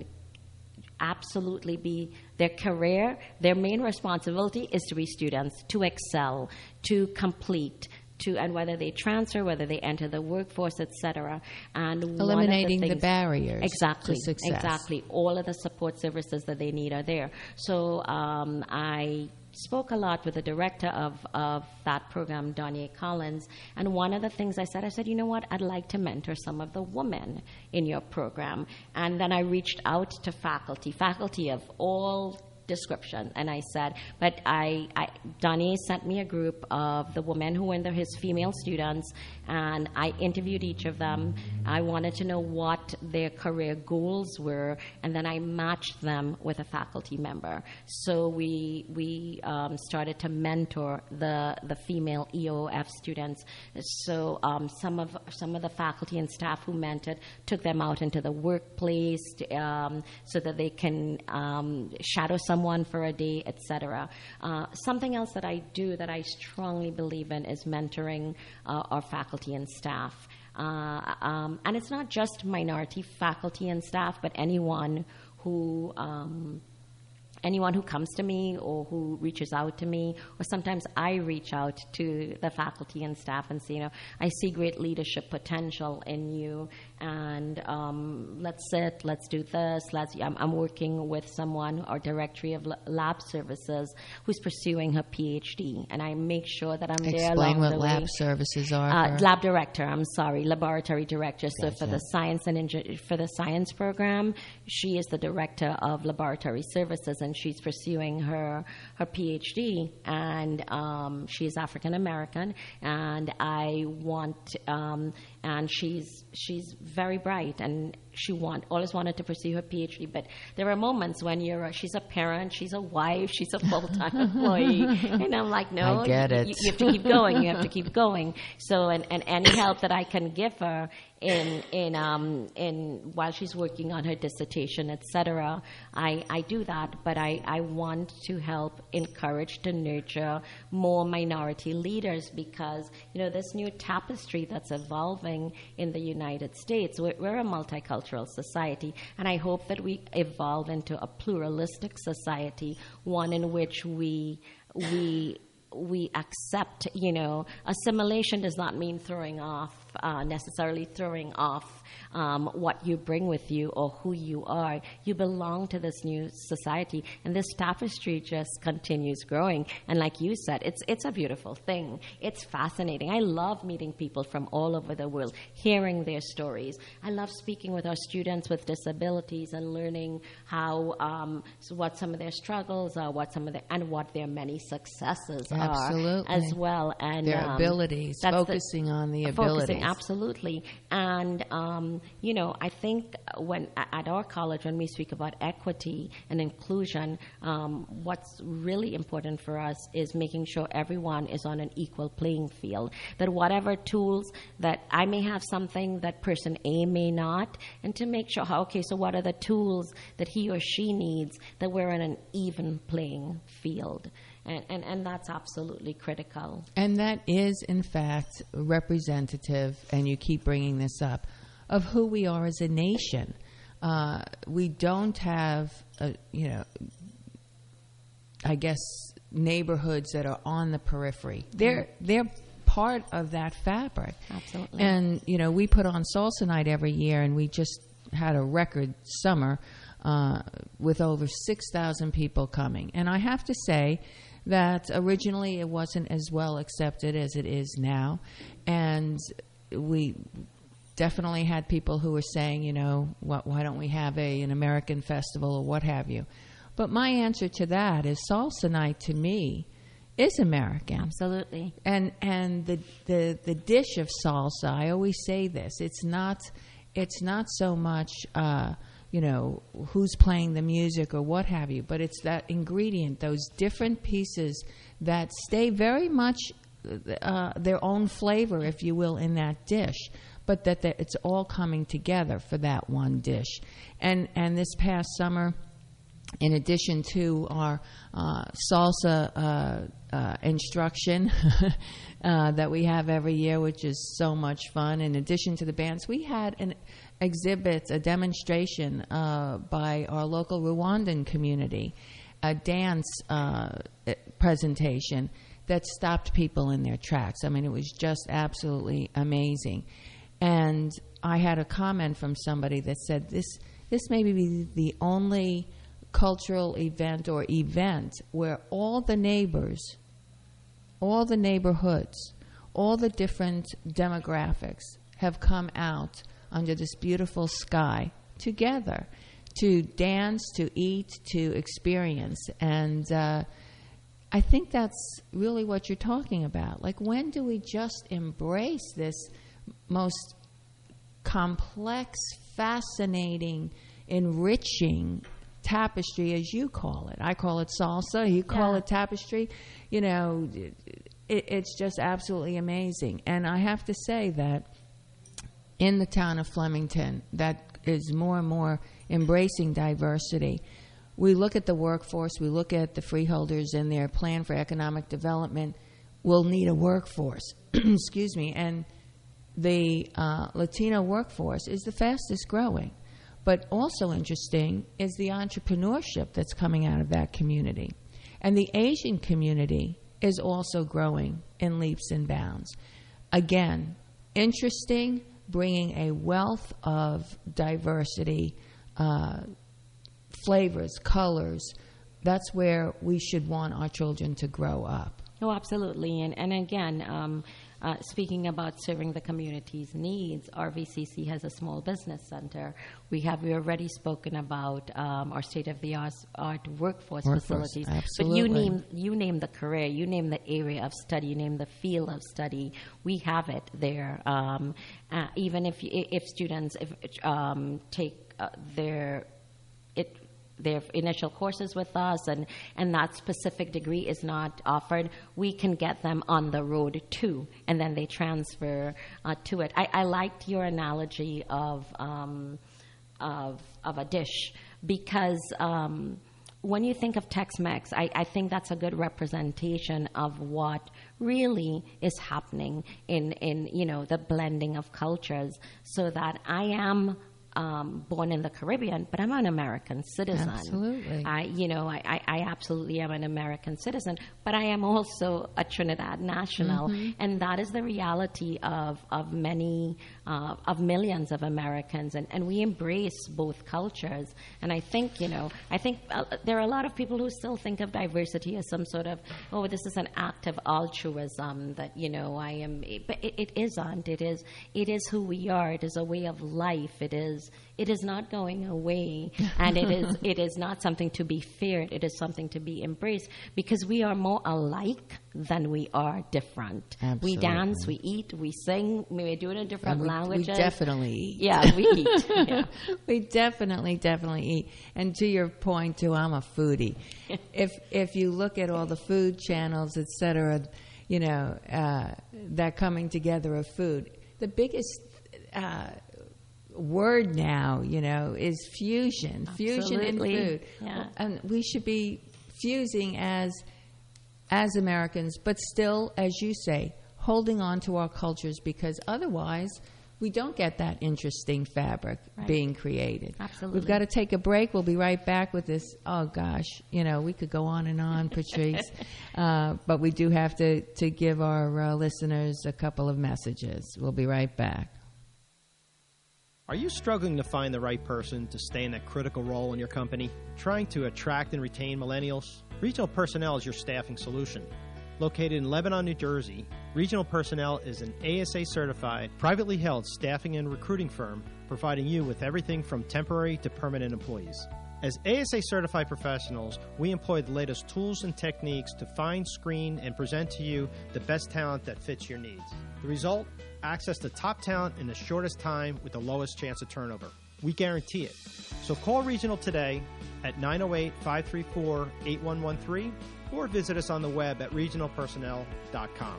absolutely be their career. Their main responsibility is to be students, to excel, to complete, to and whether they transfer, whether they enter the workforce, et cetera. And eliminating the, the things, barriers exactly, to success. Exactly. All of the support services that they need are there. So um, I spoke a lot with the director of, of that program, Danya Collins, and one of the things I said, I said, you know what, I'd like to mentor some of the women in your program. And then I reached out to faculty, faculty of all description, and I said, but I, I Donnie sent me a group of the women who were his female students, and I interviewed each of them. I wanted to know what their career goals were, and then I matched them with a faculty member. So we we um, started to mentor the the female E O F students. So um, some of some of the faculty and staff who mentored took them out into the workplace to, um, so that they can um, shadow some someone for a day, et cetera. Uh, something else that I do that I strongly believe in is mentoring uh, our faculty and staff. Uh, um, and it's not just minority faculty and staff, but anyone who um, anyone who comes to me or who reaches out to me, or sometimes I reach out to the faculty and staff and say, you know, I see great leadership potential in you, and um, let's sit, let's do this. Let's. I'm, I'm working with someone, our directory of lab services, who's pursuing her P H D, and I make sure that I'm Explain there along what the lab way. services are. Uh, lab director. I'm sorry, laboratory director. So Gotcha. for the science and Eng- for the science program, she is the director of laboratory services, and she's pursuing her her P H D, and um, she's African American, and I want um, and she's she's very bright, and she want always wanted to pursue her P H D. But there are moments when you're a, she's a parent, she's a wife, she's a full time employee, and I'm like, no, I get it. You, you have to keep going. You have to keep going. So, and, and any help that I can give her in in um in while she's working on her dissertation, et cetera, I I do that. But I I want to help encourage to nurture more minority leaders, because you know this new tapestry that's evolving in the United States. We're, we're a multicultural multicultural society. And I hope that we evolve into a pluralistic society, one in which we we we accept, you know, assimilation does not mean throwing off, uh, necessarily throwing off um, what you bring with you or who you are. You belong to this new society, and this tapestry just continues growing. And like you said, it's it's a beautiful thing. It's fascinating. I love meeting people from all over the world, hearing their stories. I love speaking with our students with disabilities and learning how um, so what some of their struggles are, what some of their and what their many successes are. Absolutely. As well, and their um, abilities, focusing the, on the abilities. Focusing, absolutely. And, um, you know, I think when at our college, when we speak about equity and inclusion, um, what's really important for us is making sure everyone is on an equal playing field, that whatever tools that I may have something that person A may not, and to make sure, okay, so what are the tools that he or she needs, that we're on an even playing field. And, and, and that's absolutely critical. And that is, in fact, representative, and you keep bringing this up, of who we are as a nation. Uh, we don't have, a, you know, I guess, neighborhoods that are on the periphery. They're, they're part of that fabric. Absolutely. And, you know, we put on Salsa Night every year, and we just had a record summer uh, with over six thousand people coming. And I have to say that originally it wasn't as well accepted as it is now. And we definitely had people who were saying, you know, what, why don't we have a an American festival or what have you. But my answer to that is Salsa Night, to me, is American. Absolutely. And and the, the, the dish of salsa, I always say this, it's not, it's not so much... Uh, you know, who's playing the music or what have you, but it's that ingredient, those different pieces that stay very much uh, their own flavor, if you will, in that dish, but that it's all coming together for that one dish. And and this past summer, in addition to our uh, salsa uh, uh, instruction uh, that we have every year, which is so much fun, in addition to the bands, we had an exhibit, a demonstration uh, by our local Rwandan community, a dance uh, presentation that stopped people in their tracks. I mean, it was just absolutely amazing. And I had a comment from somebody that said, this, this may be the only cultural event or event where all the neighbors, all the neighborhoods, all the different demographics have come out under this beautiful sky together to dance, to eat, to experience. And uh, I think that's really what you're talking about. Like, when do we just embrace this most complex, fascinating, enriching tapestry, as you call it? I call it salsa. You call yeah. it tapestry. You know, it, it's just absolutely amazing. And I have to say that in the town of Flemington, that is more and more embracing diversity. We look at the workforce, we look at the freeholders and their plan for economic development. We'll need a workforce, excuse me, and the uh, Latino workforce is the fastest growing. But also interesting is the entrepreneurship that's coming out of that community. And the Asian community is also growing in leaps and bounds. Again, interesting, bringing a wealth of diversity, uh, flavors, colors. That's where we should want our children to grow up. Oh, absolutely. And, and again, um, uh, speaking about serving the community's needs, R V C C has a small business center. We have we already spoken about um, our state-of-the-art art workforce, workforce facilities. Absolutely. But you name you name the career, you name the area of study, you name the field of study. We have it there. Um, uh, even if if students if um, take uh, their it. their initial courses with us and, and that specific degree is not offered, we can get them on the road too, and then they transfer uh, to it. I, I liked your analogy of, um, of, of a dish because um, when you think of Tex-Mex, I, I think that's a good representation of what really is happening in, in you know the blending of cultures, so that I am um, born in the Caribbean, but I'm an American citizen. Absolutely. I, you know, I, I, I absolutely am an American citizen, but I am also a Trinidad national, Mm-hmm. and that is the reality of of many, uh, of millions of Americans, and, and we embrace both cultures. And I think, you know, I think uh, there are a lot of people who still think of diversity as some sort of, oh, this is an act of altruism that, you know, I am, but it, it isn't. It is, it is who we are. It is a way of life. It is, it is not going away, and it is, it is not something to be feared. It is something to be embraced, because we are more alike than we are different. Absolutely. We dance, we eat, we sing, we do it in different we, languages. We definitely eat. Yeah, we eat. Yeah. We definitely, definitely eat. And to your point, too, I'm a foodie. if if you look at all the food channels, et cetera, you know, uh, that coming together of food, the biggest uh, word now, you know, is fusion. Fusion in Absolutely. food. Yeah. And we should be fusing as as Americans, but still, as you say, holding on to our cultures, because otherwise we don't get that interesting fabric Right. being created. Absolutely. We've got to take a break. We'll be right back with this. Oh, gosh, you know, we could go on and on, Patrice. uh, but we do have to, to give our uh, listeners a couple of messages. We'll be right back. Are you struggling to find the right person to stay in that critical role in your company? Trying to attract and retain millennials? Regional Personnel is your staffing solution. Located in Lebanon, New Jersey, Regional Personnel is an A S A-certified, privately held staffing and recruiting firm providing you with everything from temporary to permanent employees. As A S A-certified professionals, we employ the latest tools and techniques to find, screen, and present to you the best talent that fits your needs. The result? Access to top talent in the shortest time with the lowest chance of turnover. We guarantee it. So call Regional today at nine oh eight, five three four, eight one one three or visit us on the web at regional personnel dot com.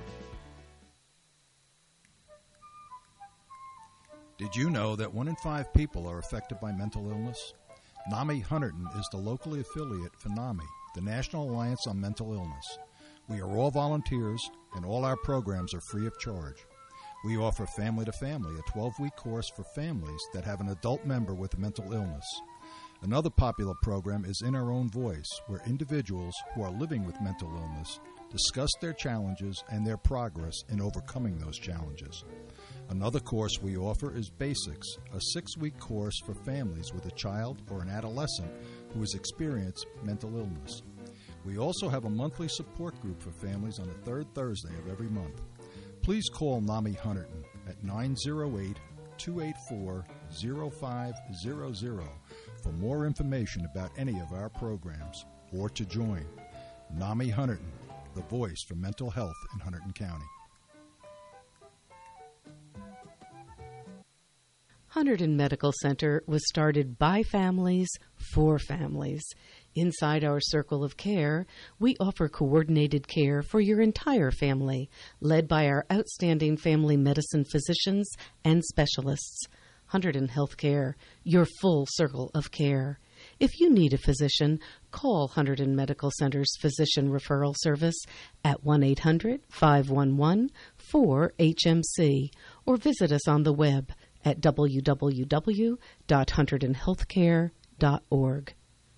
Did you know that one in five people are affected by mental illness? NAMI Hunterdon is the locally affiliate for NAMI, the National Alliance on Mental Illness. We are all volunteers, and all our programs are free of charge. We offer Family to Family, a twelve-week course for families that have an adult member with a mental illness. Another popular program is In Our Own Voice, where individuals who are living with mental illness discuss their challenges and their progress in overcoming those challenges. Another course we offer is Basics, a six-week course for families with a child or an adolescent who has experienced mental illness. We also have a monthly support group for families on the third Thursday of every month. Please call NAMI Hunterdon at nine oh eight, two eight four, oh five hundred for more information about any of our programs or to join. NAMI Hunterdon, the voice for mental health in Hunterdon County. Hunterdon Medical Center was started by families for families. Inside our circle of care, we offer coordinated care for your entire family, led by our outstanding family medicine physicians and specialists. Hunterdon Healthcare, your full circle of care. If you need a physician, call Hunterdon Medical Center's Physician Referral Service at one eight hundred, five one one, four H M C or visit us on the web at w w w dot hunterdon healthcare dot org.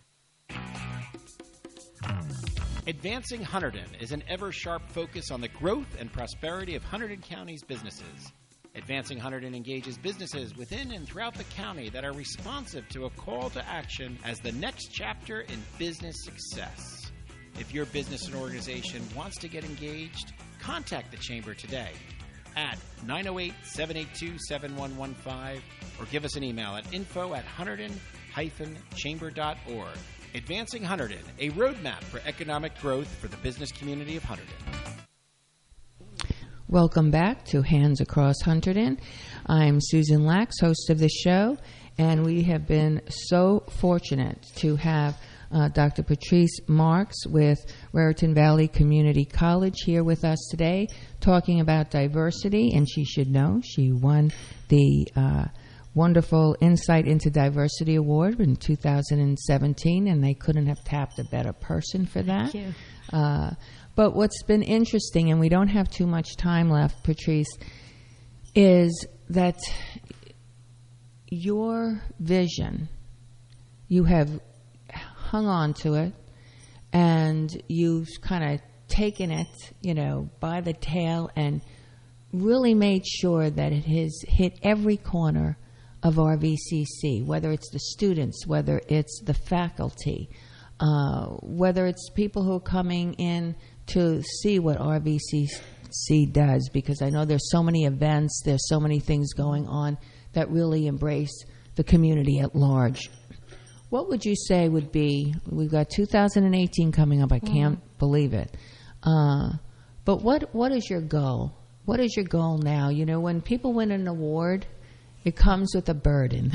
Advancing Hunterdon is an ever-sharp focus on the growth and prosperity of Hunterdon County's businesses. Advancing Hunterdon engages businesses within and throughout the county that are responsive to a call to action as the next chapter in business success. If your business and organization wants to get engaged, contact the Chamber today at nine oh eight, seven eight two, seven one one five or give us an email at info at hunterdon dash chamber dot org. Advancing Hunterdon, a roadmap for economic growth for the business community of Hunterdon. Welcome back to Hands Across Hunterdon. I'm Susan Lax, host of the show, and we have been so fortunate to have uh, Doctor Patrice Marks with Raritan Valley Community College here with us today, talking about diversity, and she should know she won the uh, wonderful Insight into Diversity Award in two thousand seventeen, and they couldn't have tapped a better person for that. Thank you. Uh, but what's been interesting, and we don't have too much time left, Patrice, is that your vision, you have hung on to it, and you've kind of taken it, you know, by the tail and really made sure that it has hit every corner of R V C C, whether it's the students, whether it's the faculty, uh, whether it's people who are coming in to see what R V C C does, because I know there's so many events, there's so many things going on that really embrace the community at large. What would you say would be, we've got two thousand eighteen coming up, I can't mm. believe it, uh, but what what is your goal? What is your goal now? You know, when people win an award, it comes with a burden.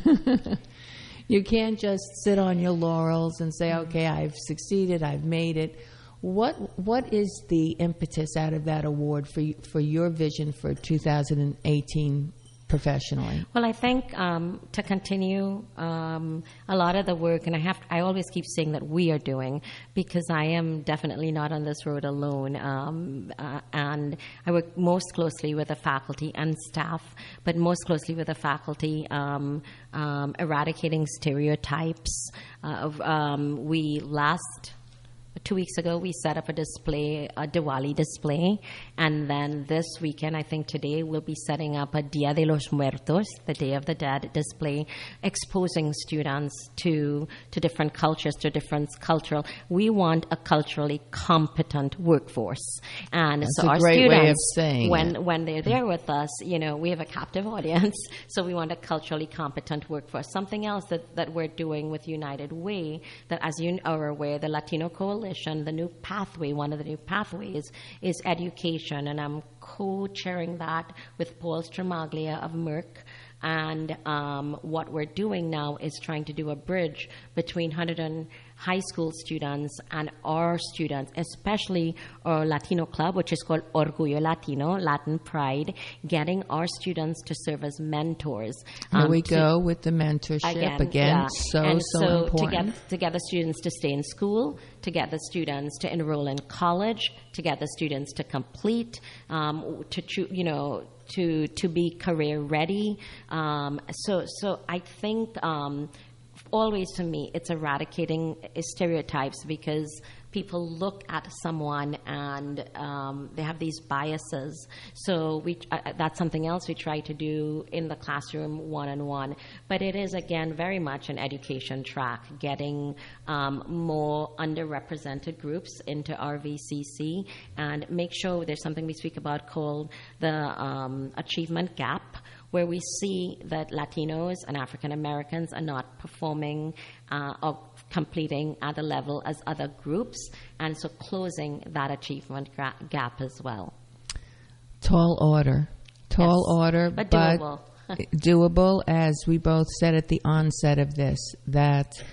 You can't just sit on your laurels and say, okay, I've succeeded, I've made it. What What is the impetus out of that award for you, for your vision for two thousand eighteen professionally? Well, I think um, to continue um, a lot of the work, and I have I always keep saying that we are doing, because I am definitely not on this road alone, um, uh, and I work most closely with the faculty and staff, but most closely with the faculty, um, um, eradicating stereotypes. Uh, of um, we last. Two weeks ago, we set up a display, a Diwali display, and then this weekend, I think today, we'll be setting up a Dia de los Muertos, the Day of the Dead display, exposing students to to different cultures, to different cultural. We want a culturally competent workforce, and That's so a our great students, way of saying when it. when they're there with us, you know, we have a captive audience, so we want a culturally competent workforce. Something else that that we're doing with United Way, that as you are aware, the Latino Coalition. The new pathway, one of the new pathways is education, and I'm co-chairing that with Paul Stramaglia of Merck. And um, what we're doing now is trying to do a bridge between one hundred high school students and our students, especially our Latino club, which is called Orgullo Latino, Latin Pride, getting our students to serve as mentors. Here um, we to, go with the mentorship again. again yeah. So, and so, so important. To get, to get the students to stay in school, to get the students to enroll in college, to get the students to complete, um, to cho- you know, to to be career ready. Um, so so I think um, always to me it's eradicating stereotypes, because people look at someone and um, they have these biases. So we uh, that's something else we try to do in the classroom one-on-one. But it is, again, very much an education track, getting um, more underrepresented groups into R V C C, and make sure there's something we speak about called the um, achievement gap, where we see that Latinos and African Americans are not performing uh, or completing at the level as other groups, and so closing that achievement gra- gap as well. Tall order. Tall yes, order, but but doable. doable, as we both said at the onset of this, that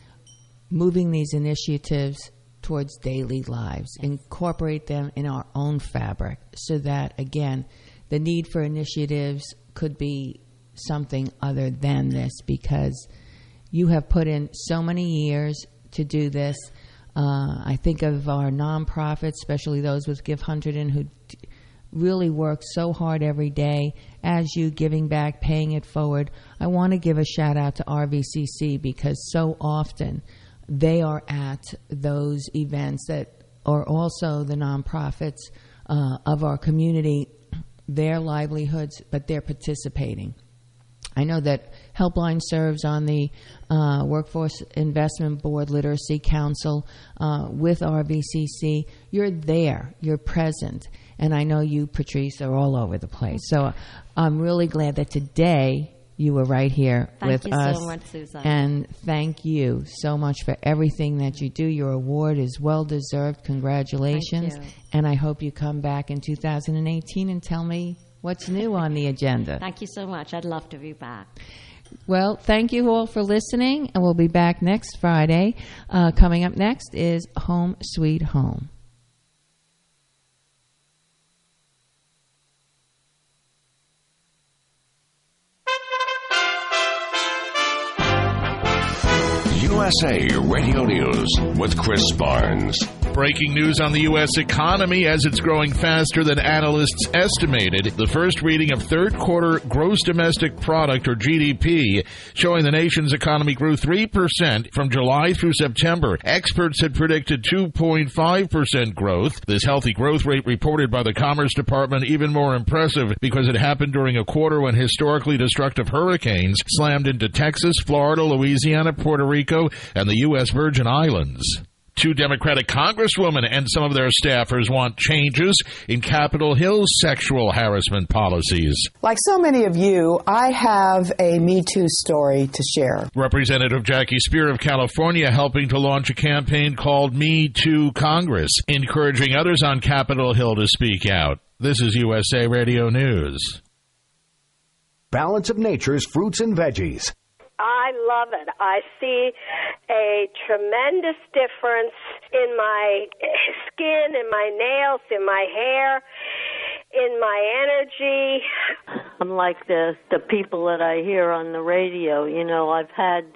moving these initiatives towards daily lives, yes. incorporate them in our own fabric, so that, again, the need for initiatives could be something other than this, because you have put in so many years to do this. Uh, I think of our nonprofits, especially those with Give one hundred, who d- really work so hard every day, as you, giving back, paying it forward. I want to give a shout out to R V C C, because so often they are at those events that are also the nonprofits uh, of our community, their livelihoods, but they're participating. I know that Helpline serves on the uh, Workforce Investment Board Literacy Council uh, with R V C C. You're there. You're present. And I know you, Patrice, are all over the place. So I'm really glad that today you were right here thank with you us. So much, Susan. And thank you so much for everything that you do. Your award is well-deserved. Congratulations. Thank you. And I hope you come back in two thousand eighteen and tell me what's new on the agenda. Thank you so much. I'd love to be back. Well, thank you all for listening, and we'll be back next Friday. Uh, coming up next is Home Sweet Home. U S A Radio News with Chris Barnes. Breaking news on the U S economy as it's growing faster than analysts estimated. The first reading of third quarter gross domestic product, or G D P, showing the nation's economy grew three percent from July through September. Experts had predicted two point five percent growth. This healthy growth rate reported by the Commerce Department even more impressive because it happened during a quarter when historically destructive hurricanes slammed into Texas, Florida, Louisiana, Puerto Rico, and the U S Virgin Islands. Two Democratic congresswomen and some of their staffers want changes in Capitol Hill's sexual harassment policies. Like so many of you, I have a Me Too story to share. Representative Jackie Spear of California helping to launch a campaign called Me Too Congress, encouraging others on Capitol Hill to speak out. This is U S A Radio News. Balance of Nature's fruits and veggies. I love it. I see a tremendous difference in my skin, in my nails, in my hair, in my energy. Unlike the, the people that I hear on the radio, you know, I've had